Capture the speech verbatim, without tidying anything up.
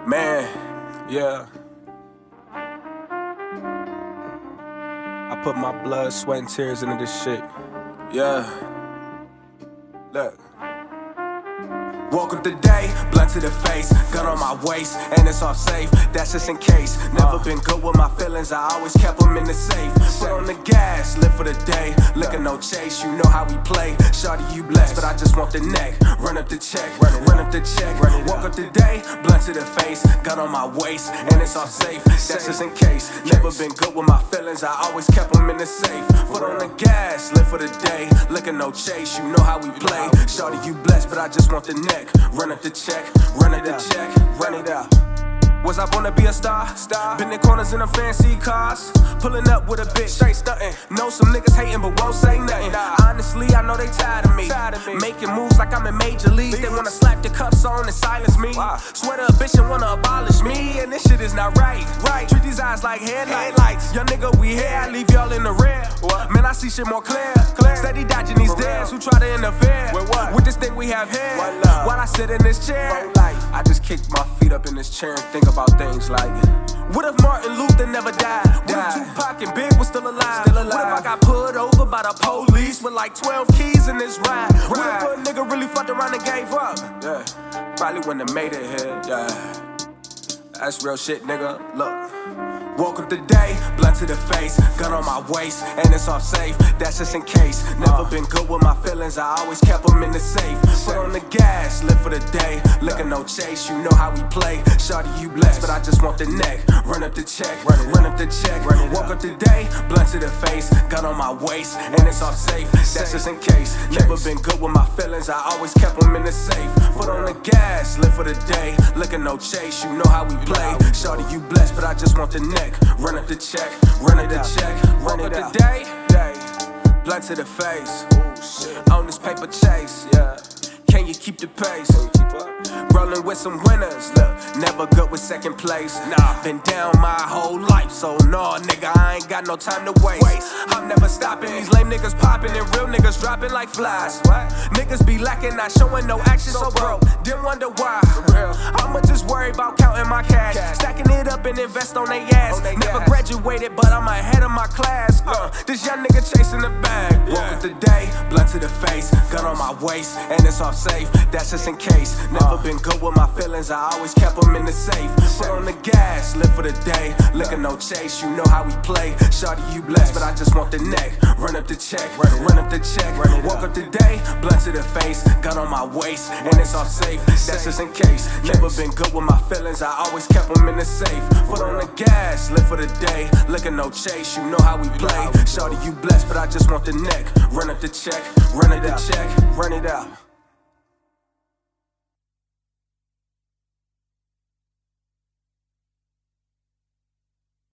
Man, yeah. I put my blood, sweat, and tears into this shit. Yeah. Look. Woke up today, blunt to the face, gun on my waist, and it's off safe, that's just in case. Never been good with my feelings, I always kept them in the safe. Foot on the gas, live for the day, liquor no chase, you know how we play. Shawty you blessed, but I just want the neck, run up the check, run up the check. Woke up today, blunt to the face, gun on my waist, and it's off safe, that's just in case. Never been good with my feelings, I always kept them in the safe. Foot on the gas, live for the day, liquor no chase, you know how we play. Shawty you blessed, but I just want the neck. Run up the check, run up the check, run it out. Was I born to be a star? Star. Been in corners in them fancy cars. Pulling up with a bitch, straight stuntin'. Know some niggas hating but won't say nothing. Nah. Honestly, I know they tired of me. Tired of me. Making moves like I'm in major leagues. They wanna slap the cuffs on and silence me. Wow. Swear to a bitch and wanna abolish me. And this shit is not right. Right. Treat these eyes like headlights. Young nigga, we here. I leave y'all in the rear. What? Man, I see shit more clear. clear. Steady dodging these dares who try to interfere with, what? with this thing we have here. While I sit in this chair, I just kick my feet up in this chair and think about things like, what if Martin Luther never died? What if Tupac and Big was still alive? Still alive? What if I got pulled over by the police with like twelve keys in this ride? What if a nigga really fucked around and gave up? Yeah, probably wouldn't have made it here, yeah. That's real shit, nigga, look. Woke up today, blunt to the face, gun on my waist, and it's off safe, that's just in case. Never been good with my feelings, I always kept them in the safe. Foot on the gas, live for the day, liquor no chase, you know how we play. Shawty you blessed, but I just want the neck, run up the check, run up the check. Woke up today, blunt to the face, gun on my waist, and it's off safe, that's just in case. Never been good with my feelings, I always kept them in the safe. Foot on the gas, live for the day, liquor no chase, you know how we play. Shawty you blessed, but I just want the neck, run up the check, run up the check, run up the day, blunt to the face, on this paper chase, yeah. Can you keep the pace? Rolling with some winners, look, never good with second place. Nah, been down my whole life, so nah, nigga, I ain't got no time to waste. I'm never stopping, these lame niggas popping and real niggas dropping like flies. Niggas be lacking, not showing no action, so broke, then wonder why. I'ma just worry about counting my cash, stacking it up and invest on they ass. Never graduated, but I'm ahead of my class. Uh, this young nigga chasing the bag. Woke up today, blunt to the face, gun on my waist, and it's off safe, that's just in case. Never been good with my feelings, I always kept them in the safe. Foot on the gas, live for the day, liquor no chase, you know how we play. Shawty you blessed, but I just want the neck, run up the check, run up the check. Woke up today, blunt to the face, gun on my waist, and it's off safe, that's just in case. Never been good with my feelings, I always kept them in the safe. Foot on the gas, live for the day, liquor no chase, you know how we play. Shawty you blessed, but I just want the neck, run up the check, run up the check, run it out.